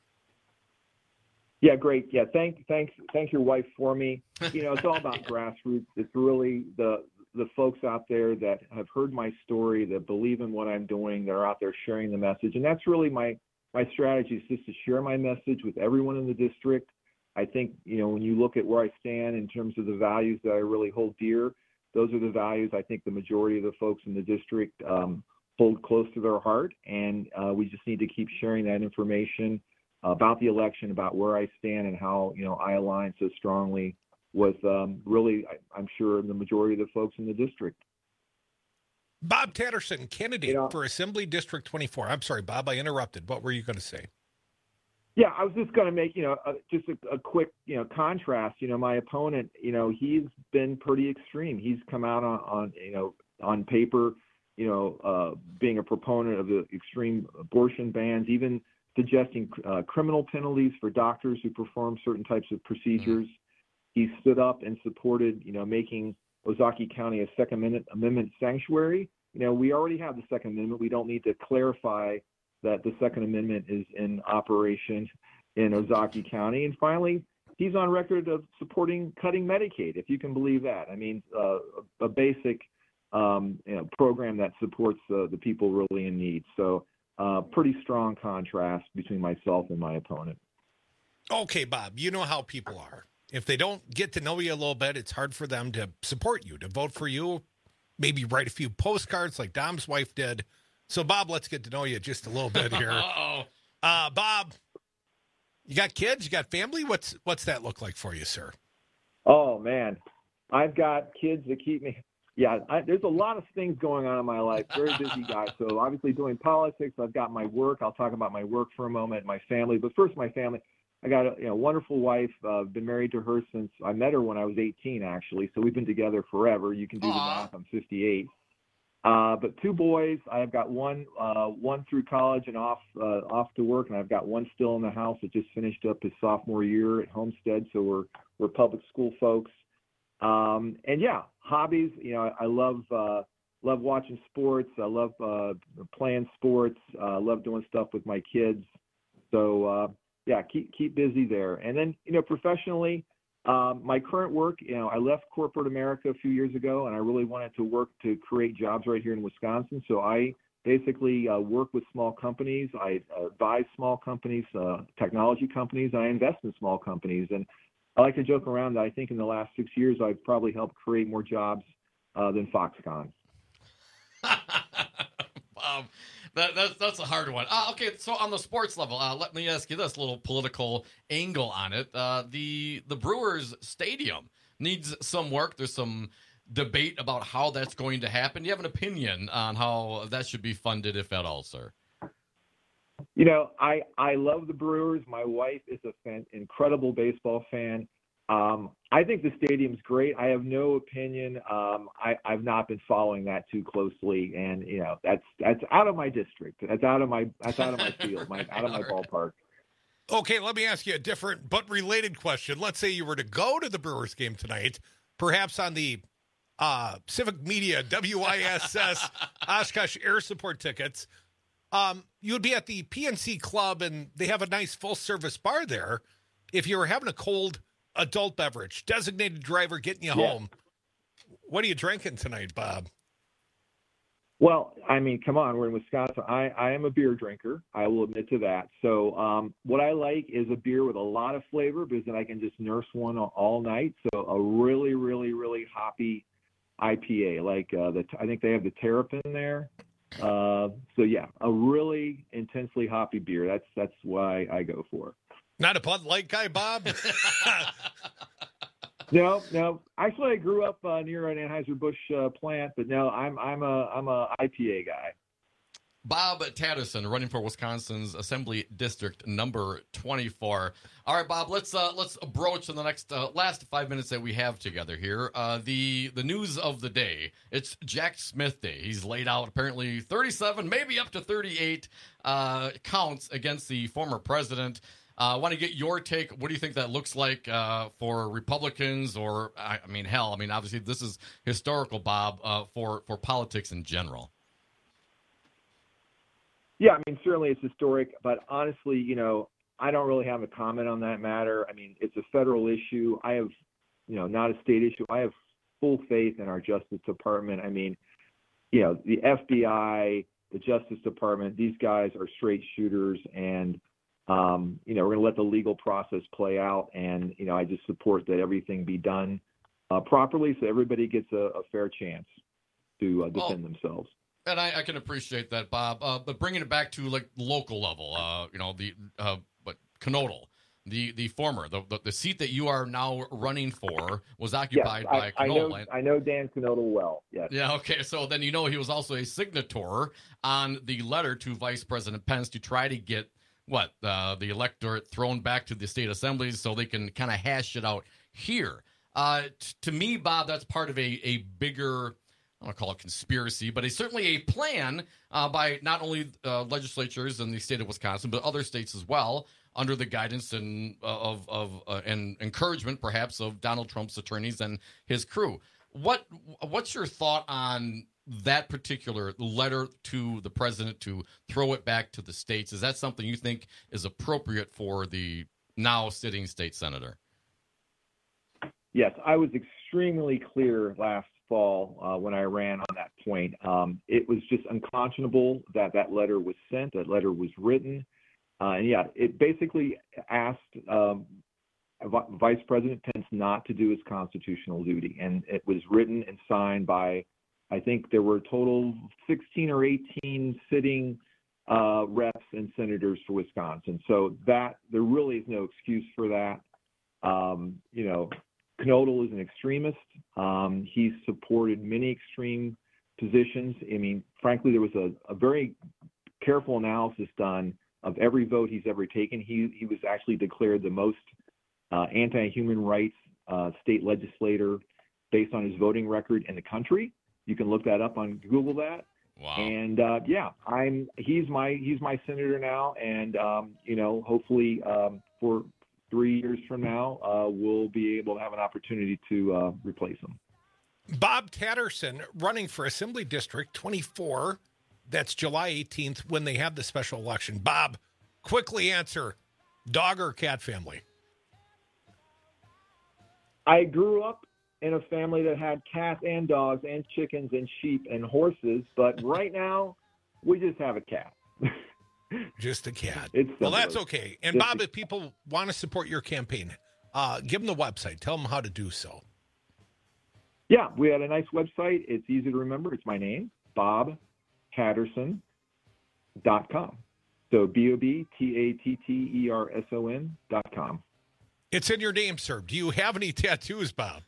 Yeah, great. Yeah, thank your wife for me. You know, it's all about grassroots. It's really the folks out there that have heard my story, that believe in what I'm doing, that are out there sharing the message. And that's really my strategy, is just to share my message with everyone in the district. I think, you know, when you look at where I stand in terms of the values that I really hold dear, those are the values I think the majority of the folks in the district hold close to their heart. And we just need to keep sharing that information about the election, about where I stand and how, you know, I align so strongly with really, I'm sure, the majority of the folks in the district. Bob Tatterson, candidate for Assembly District 24. I'm sorry, Bob, I interrupted. What were you going to say? Yeah, I was just going to make, you know, just a quick, you know, contrast. You know, my opponent, you know, he's been pretty extreme. He's come out on you know, on paper, you know, being a proponent of the extreme abortion bans, even suggesting criminal penalties for doctors who perform certain types of procedures. He stood up and supported, you know, making Ozaukee County a Second Amendment sanctuary. You know, we already have the Second Amendment. We don't need to clarify that the Second Amendment is in operation in Ozaukee County. And finally, he's on record of supporting cutting Medicaid, if you can believe that. I mean, a basic you know, program that supports the people really in need. So pretty strong contrast between myself and my opponent. Okay, Bob, you know how people are. If they don't get to know you a little bit, it's hard for them to support you, to vote for you, maybe write a few postcards like Dom's wife did. So, Bob, let's get to know you just a little bit here. Bob, you got kids? You got family? What's that look like for you, sir? Oh, man. I've got kids that keep me. Yeah, there's a lot of things going on in my life. Very busy guy. So obviously doing politics. I've got my work. I'll talk about my work for a moment, my family. But first, my family. I got a wonderful wife. Been married to her since I met her when I was 18, actually. So we've been together forever. You can do the math. I'm 58. But two boys. I've got one through college and off to work, and I've got one still in the house that just finished up his sophomore year at Homestead. So we're public school folks. And yeah, hobbies. You know, I love watching sports. I love playing sports. Love doing stuff with my kids. So yeah, keep busy there. And then, you know, professionally, my current work, you know, I left corporate America a few years ago, and I really wanted to work to create jobs right here in Wisconsin. So I basically work with small companies. I advise small companies, technology companies, and I invest in small companies. And I like to joke around that I think in the last 6 years, I've probably helped create more jobs than Foxconn. That's a hard one. Okay, so on the sports level, let me ask you this little political angle on it. The Brewers Stadium needs some work. There's some debate about how that's going to happen. Do you have an opinion on how that should be funded, if at all, sir? You know, I love the Brewers. My wife is an incredible baseball fan. I think the stadium's great. I have no opinion. I've not been following that too closely, and you know that's out of my district. That's out of my field. Out of my ballpark. Okay, let me ask you a different but related question. Let's say you were to go to the Brewers game tonight, perhaps on the Civic Media WISS Oshkosh Air Support tickets. You would be at the PNC Club, and they have a nice full-service bar there. If you were having a cold adult beverage, designated driver getting you home, what are you drinking tonight, Bob? Well, I mean, come on, we're in Wisconsin. I am a beer drinker. I will admit to that. So what I like is a beer with a lot of flavor, because then I can just nurse one all night. So a really, really, really hoppy IPA, like I think they have the Terrapin there. So yeah, a really intensely hoppy beer. That's why I go for. Not a Bud Light guy, Bob? No. Actually, I grew up near an Anheuser-Busch plant, but no, I'm a IPA guy. Bob Tatterson, running for Wisconsin's Assembly District number 24. All right, Bob, let's broach in the next last 5 minutes that we have together here. The news of the day. It's Jack Smith Day. He's laid out apparently 37, maybe up to 38 counts against the former president. I want to get your take. What do you think that looks like for Republicans, or obviously this is historical, Bob, for politics in general. Yeah, I mean, certainly it's historic, but honestly, I don't really have a comment on that matter. I mean, it's a federal issue. I have, not a state issue. I have full faith in our Justice Department. I mean, the FBI, the Justice Department, these guys are straight shooters, and, we're going to let the legal process play out. And, I just support that everything be done properly so everybody gets a fair chance to defend themselves. And I can appreciate that, Bob. But bringing it back to like local level, Knodel, the former, the seat that you are now running for was occupied by Knodel. I know Dan Knodel well. Yes. Yeah. Okay. So then he was also a signator on the letter to Vice President Pence to try to get the electorate thrown back to the state assemblies so they can kind of hash it out here. To me, Bob, that's part of a bigger, I don't call it conspiracy, but it's certainly a plan by not only legislatures in the state of Wisconsin, but other states as well, under the guidance and and encouragement, perhaps, of Donald Trump's attorneys and his crew. What's your thought on that particular letter to the president to throw it back to the states? Is that something you think is appropriate for the now sitting state senator? Yes, I was extremely clear last fall when I ran on that point. It was just unconscionable that letter was sent, that letter was written. It basically asked Vice President Pence not to do his constitutional duty. And it was written and signed by, I think there were a total 16 or 18 sitting reps and senators for Wisconsin. So there really is no excuse for that. Knodel is an extremist. He's supported many extreme positions. I mean, frankly, there was a very careful analysis done of every vote he's ever taken. He was actually declared the most anti-human rights state legislator based on his voting record in the country. You can look that up on Google that. Wow. And he's my senator now, and hopefully for 3 years from now, we'll be able to have an opportunity to replace him. Bob Tatterson running for Assembly District 24. That's July 18th when they have the special election. Bob, quickly answer, dog or cat family? I grew up in a family that had cats and dogs and chickens and sheep and horses, but right now we just have a cat. Just a cat. Well, that's okay. And Bob, if people want to support your campaign, give them the website. Tell them how to do so. Yeah, we had a nice website. It's easy to remember. It's my name, BobTatterson.com. So BobTatterson.com. It's in your name, sir. Do you have any tattoos, Bob?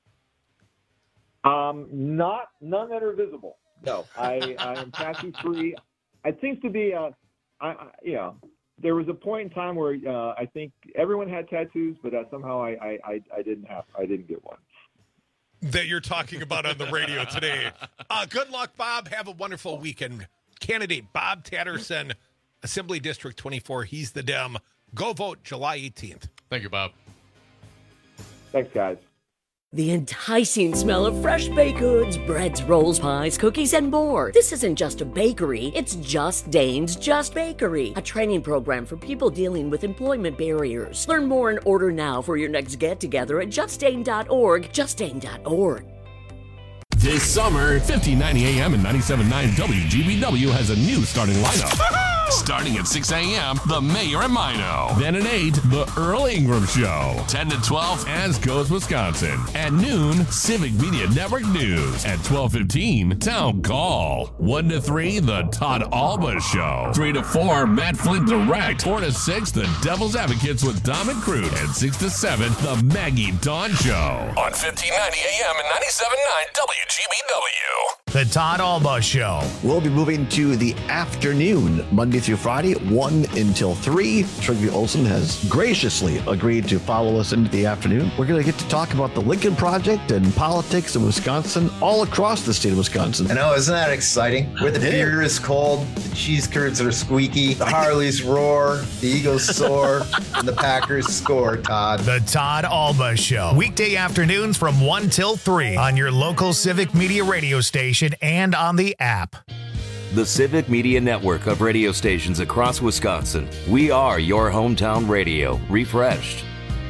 None that are visible. No, I am tattoo free. It seems to be there was a point in time where I think everyone had tattoos, but somehow I didn't get one. That you're talking about on the radio today. Good luck, Bob. Have a wonderful weekend. Candidate Bob Tatterson, Assembly District 24. He's the Dem. Go vote July 18th. Thank you, Bob. Thanks, guys. The enticing smell of fresh baked goods, breads, rolls, pies, cookies, and more. This isn't just a bakery, it's Just Dane's Just Bakery, a training program for people dealing with employment barriers. Learn more and order now for your next get-together at justdane.org, justdane.org. This summer, 1590 AM and 97.9 WGBW has a new starting lineup. Starting at 6 a.m., The Mayor and Mino. Then at 8, The Earl Ingram Show. 10 to 12, As Goes Wisconsin. At noon, Civic Media Network News. At 12:15, Town Call. 1 to 3, The Todd Alba Show. 3 to 4, Matt Flint Direct. 4 to 6, The Devil's Advocates with Dom and Crute. And 6 to 7, The Maggie Dawn Show. On 1590 AM and 97.9 WGBW. The Todd Alba Show. We'll be moving to the afternoon, Monday through Friday, 1 until 3. Trigby Olson has graciously agreed to follow us into the afternoon. We're going to get to talk about the Lincoln Project and politics in Wisconsin, all across the state of Wisconsin. I know, isn't that exciting? Where the beer is cold, the cheese curds are squeaky, the Harleys roar, the Eagles soar, and the Packers score, Todd. The Todd Alba Show. Weekday afternoons from 1 till 3 on your local Civic Media radio station and on the app. The Civic Media Network of radio stations across Wisconsin. We are your hometown radio, refreshed.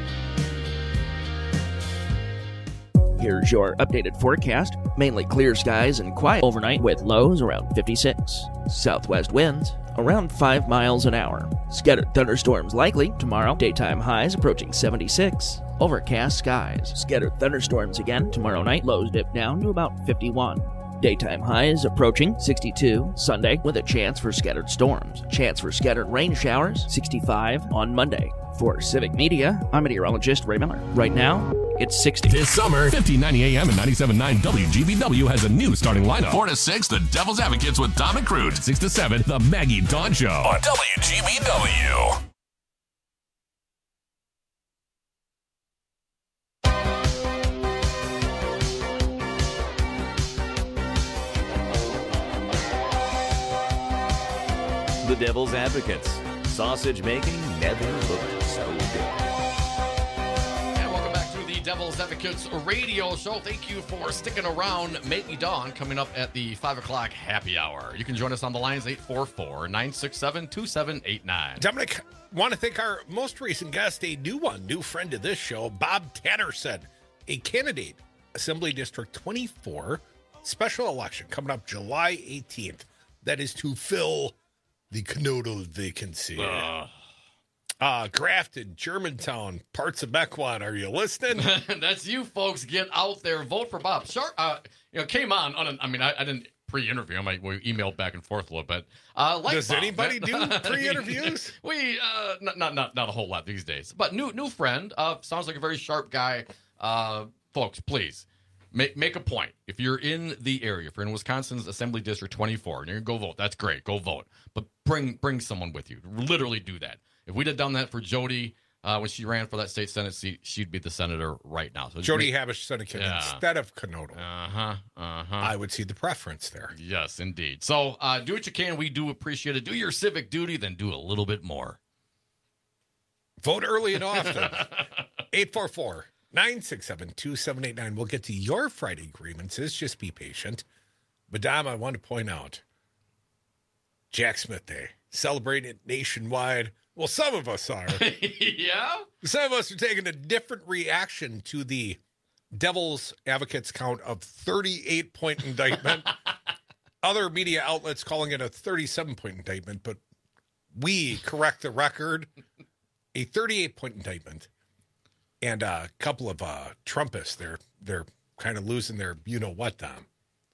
Here's your updated forecast. Mainly clear skies and quiet overnight with lows around 56. Southwest winds around 5 miles an hour. Scattered thunderstorms likely tomorrow. Daytime highs approaching 76. Overcast skies. Scattered thunderstorms again tomorrow night. Lows dip down to about 51. Daytime highs approaching 62 Sunday with a chance for scattered storms. Chance for scattered rain showers 65 on Monday. For Civic Media, I'm meteorologist Ray Miller. Right now, it's 60. This summer, 1590 AM and 97.9 WGBW has a new starting lineup. 4 to 6, the Devil's Advocates with Dom and Crude. 6 to 7, the Maggie Dawn Show on WGBW. The Devil's Advocates. Sausage making never looked so good. And welcome back to the Devil's Advocates radio show. Thank you for sticking around. Maggie Dawn coming up at the 5 o'clock happy hour. You can join us on the lines 844-967-2789. Dominic, want to thank our most recent guest, a new friend of this show, Bob Tatterson, a candidate, Assembly District 24, special election coming up July 18th. That is to fill the Knodel vacancy. Grafton, Germantown, parts of Mequon. Are you listening? That's you folks. Get out there. Vote for Bob. Sharp, came on I didn't pre-interview him. We emailed back and forth a little bit. Does Bob. anybody do pre-interviews? We not a whole lot these days. But new friend. Sounds like a very sharp guy. Folks, please. Make a point. If you're in the area, if you're in Wisconsin's Assembly District 24, and you're going to go vote, that's great. Go vote. But bring someone with you. Literally do that. If we'd have done that for Jody when she ran for that state Senate seat, she'd be the senator right now. So Jody Habush Seneca instead of Knodel. I would see the preference there. Yes, indeed. So do what you can. We do appreciate it. Do your civic duty, then do a little bit more. Vote early and often. 844-967-2789. We'll get to your Friday grievances. Just be patient. Madame, I want to point out Jack Smith Day. Celebrated nationwide. Well, some of us are. Yeah? Some of us are taking a different reaction to the Devil's Advocates count of 38-point indictment. Other media outlets calling it a 37-point indictment, but we correct the record. A 38-point indictment. And a couple of Trumpists, they're kind of losing their you-know-what, Tom.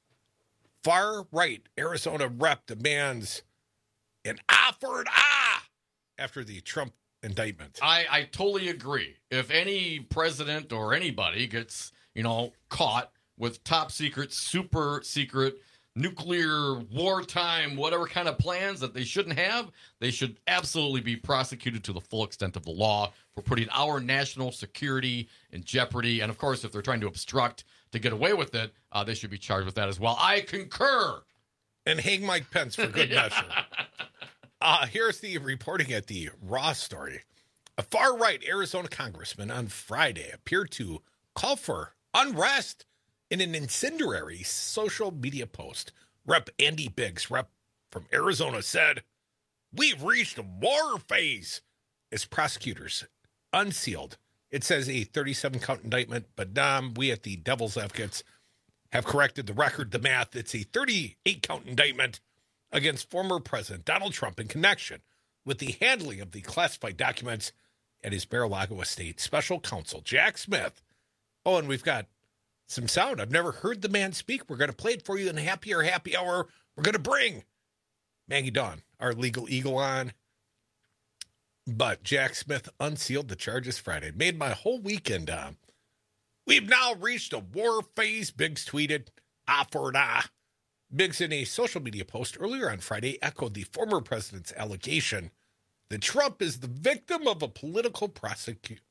Far-right Arizona rep demands an eye for an eye after the Trump indictment. I totally agree. If any president or anybody gets, caught with top secret, super secret, nuclear, wartime, whatever kind of plans that they shouldn't have, they should absolutely be prosecuted to the full extent of the law for putting our national security in jeopardy. And, of course, if they're trying to obstruct to get away with it, they should be charged with that as well. I concur. And hang Mike Pence for good measure. Here's the reporting at the Raw story. A far-right Arizona congressman on Friday appeared to call for unrest in an incendiary social media post. Rep. Andy Biggs, rep from Arizona, said, "We've reached a war phase," as prosecutors unsealed. It says a 37-count indictment, but we at the Devil's Advocates have corrected the record, the math. It's a 38-count indictment against former President Donald Trump in connection with the handling of the classified documents at his Mar-a-Lago estate. Special counsel Jack Smith. Oh, and we've got some sound. I've never heard the man speak. We're going to play it for you in happy hour. We're going to bring Maggie Dawn, our legal eagle, on. But Jack Smith unsealed the charges Friday. Made my whole weekend. We've now reached a war phase, Biggs tweeted. Eye for an eye. Biggs, in a social media post earlier on Friday, echoed the former president's allegation that Trump is the victim of a political persecution.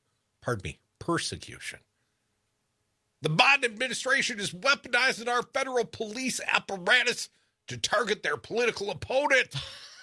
The Biden administration is weaponizing our federal police apparatus to target their political opponent.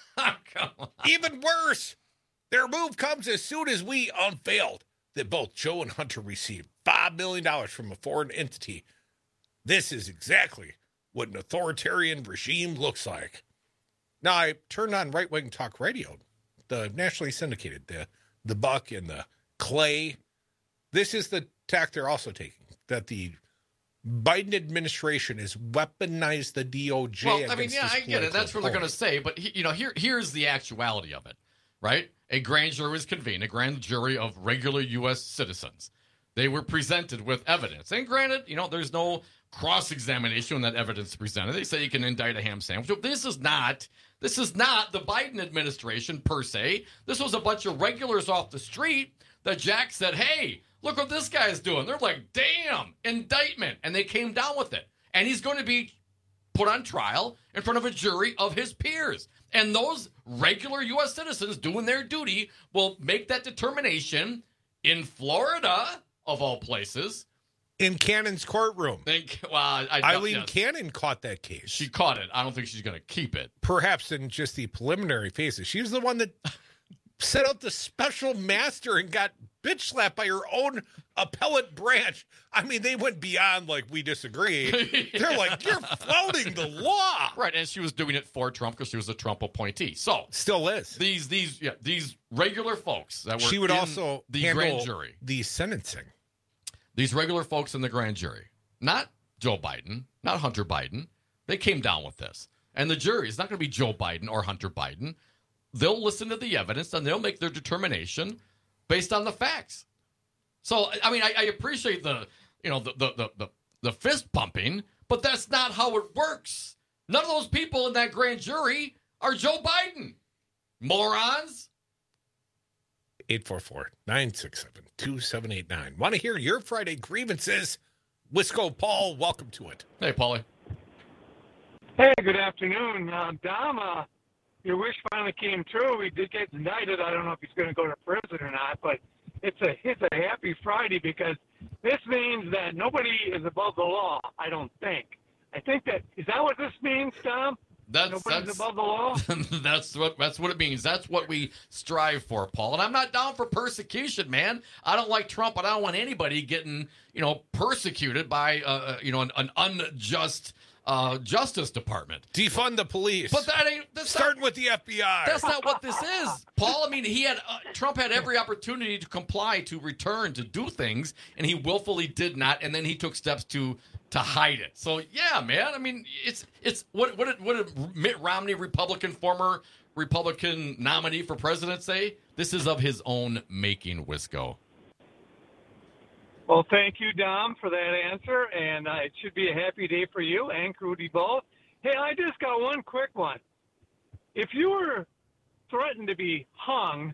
Even worse, their move comes as soon as we unveiled that both Joe and Hunter received $5 million from a foreign entity. This is exactly what an authoritarian regime looks like. Now, I turned on right-wing talk radio, the nationally syndicated, the Buck and the Clay. This is the tack they're also taking, that the Biden administration has weaponized the DOJ. Well, I mean, yeah, I get it. That's what they're going to say. But, here's the actuality of it, right? A grand jury was convened, a grand jury of regular U.S. citizens. They were presented with evidence. And granted, there's no cross-examination when that evidence is presented. They say you can indict a ham sandwich. This is not the Biden administration per se. This was a bunch of regulars off the street that Jack said, hey, look what this guy's doing. They're like, damn, indictment. And they came down with it. And he's going to be put on trial in front of a jury of his peers. And those regular U.S. citizens doing their duty will make that determination in Florida, of all places. In Cannon's courtroom. Eileen yes. Cannon caught that case. She caught it. I don't think she's going to keep it. Perhaps in just the preliminary phases. She was the one that set out the special master and got bitch slapped by her own appellate branch. I mean, they went beyond we disagree. They're like, you're flouting the law. Right, and she was doing it for Trump because she was a Trump appointee. So still is. These regular folks that were she would also the handle grand jury. The sentencing. These regular folks in the grand jury, not Joe Biden, not Hunter Biden, they came down with this. And the jury is not going to be Joe Biden or Hunter Biden. They'll listen to the evidence and they'll make their determination based on the facts. So, I mean, I appreciate the fist pumping, but that's not how it works. None of those people in that grand jury are Joe Biden. Morons. 844-967-2789. Want to hear your Friday grievances? Wisco Paul, welcome to it. Hey, Paulie. Hey, good afternoon. Dom, your wish finally came true. He did get indicted. I don't know if he's going to go to prison or not, but it's a happy Friday because this means that nobody is above the law, I don't think. Is that what this means, Dom? Nobody's above the law? That's what it means. That's what we strive for, Paul. And I'm not down for persecution, man. I don't like Trump, but I don't want anybody getting, persecuted by, an unjust Justice Department. Defund the police. But starting with the FBI. That's not what this is, Paul. I mean, Trump had every opportunity to comply, to return, to do things, and he willfully did not. And then he took steps to hide it. So yeah, man. I mean, it's what did Mitt Romney, former Republican nominee for president, say? This is of his own making, Wisco. Well, thank you, Dom, for that answer, and it should be a happy day for you and Crudy both. Hey, I just got one quick one. If you were threatened to be hung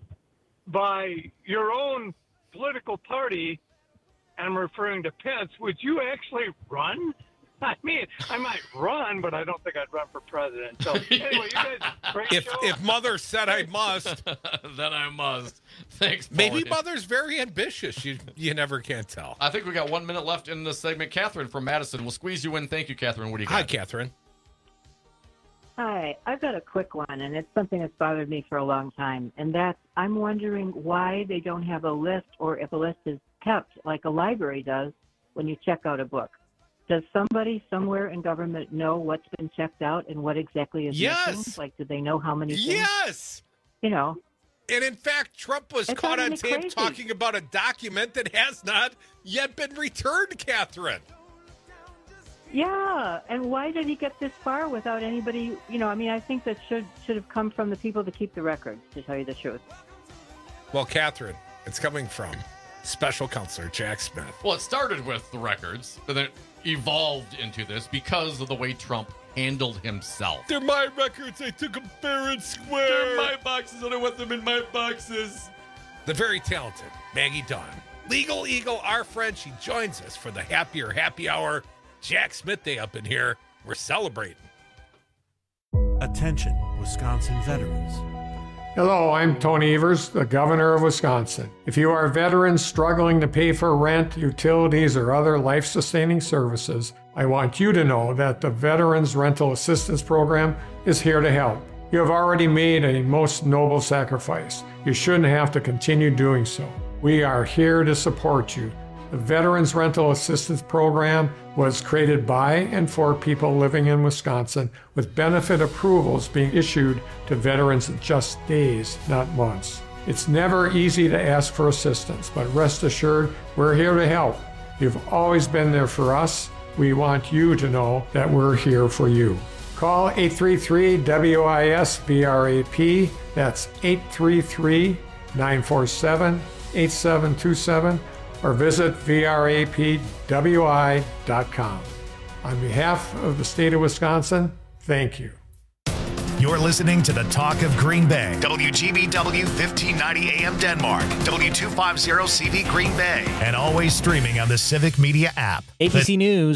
by your own political party, I'm referring to Pence, would you actually run? I mean, I might run, but I don't think I'd run for president. So anyway, you guys, great show. If Mother said I must, then I must. Thanks, Paulie. Maybe Mother's very ambitious. You never can tell. I think we got 1 minute left in this segment. Catherine from Madison, we'll squeeze you in. Thank you, Catherine. What do you got? Hi, Catherine. Hi, I've got a quick one, and it's something that's bothered me for a long time, and that's I'm wondering why they don't have a list, or if a list is kept like a library does when you check out a book. Does somebody somewhere in government know what's been checked out and what exactly is missing? Like, do they know how many things? Yes! And in fact, Trump was caught on tape talking about a document that has not yet been returned, Catherine. Yeah, and why did he get this far without anybody, I think that should have come from the people that keep the records, to tell you the truth. Well, Catherine, it's coming from Special Counselor Jack Smith. Well, it started with the records, but then it evolved into this because of the way Trump handled himself. They're my records. I took them fair and square. They're my boxes, and I want them in my boxes. The very talented Maggie Dawn, Legal Eagle, our friend. She joins us for the Happier Happy Hour. Jack Smith Day up in here. We're celebrating. Attention, Wisconsin veterans. Hello, I'm Tony Evers, the governor of Wisconsin. If you are veterans struggling to pay for rent, utilities, or other life-sustaining services, I want you to know that the Veterans Rental Assistance Program is here to help. You have already made a most noble sacrifice. You shouldn't have to continue doing so. We are here to support you. The Veterans Rental Assistance Program was created by and for people living in Wisconsin, with benefit approvals being issued to veterans in just days, not months. It's never easy to ask for assistance, but rest assured, we're here to help. You've always been there for us. We want you to know that we're here for you. Call 833-WIS-VRAP. That's 833-947-8727. or visit vrapwi.com. On behalf of the state of Wisconsin, thank you. You're listening to the Talk of Green Bay. WGBW 1590 AM Denmark. W250 CV Green Bay. And always streaming on the Civic Media app. ABC News.